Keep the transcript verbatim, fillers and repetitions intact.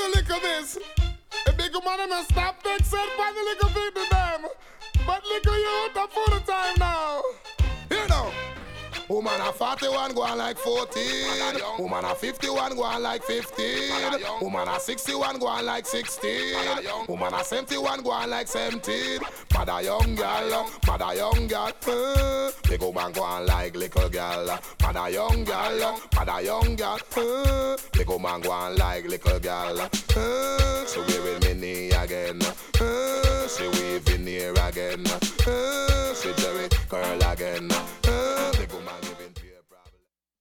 you lick of this. A big man and stop that said by the little bit to them. But lick of you the full time now. You know. Woman a forty-one go on like fourteen. Woman a fifty-one go on like fifteen. Woman a sixty-one go on like sixteen. Woman a seventy-one go on like seventeen. Mother young girl, mother young girl. Uh, big woman go on like little girl. Mother young girl, mother young girl. Uh, big woman go on like little girl. Uh, she wearing mini again. Uh, she weaving here again. Uh, she jerry curl again.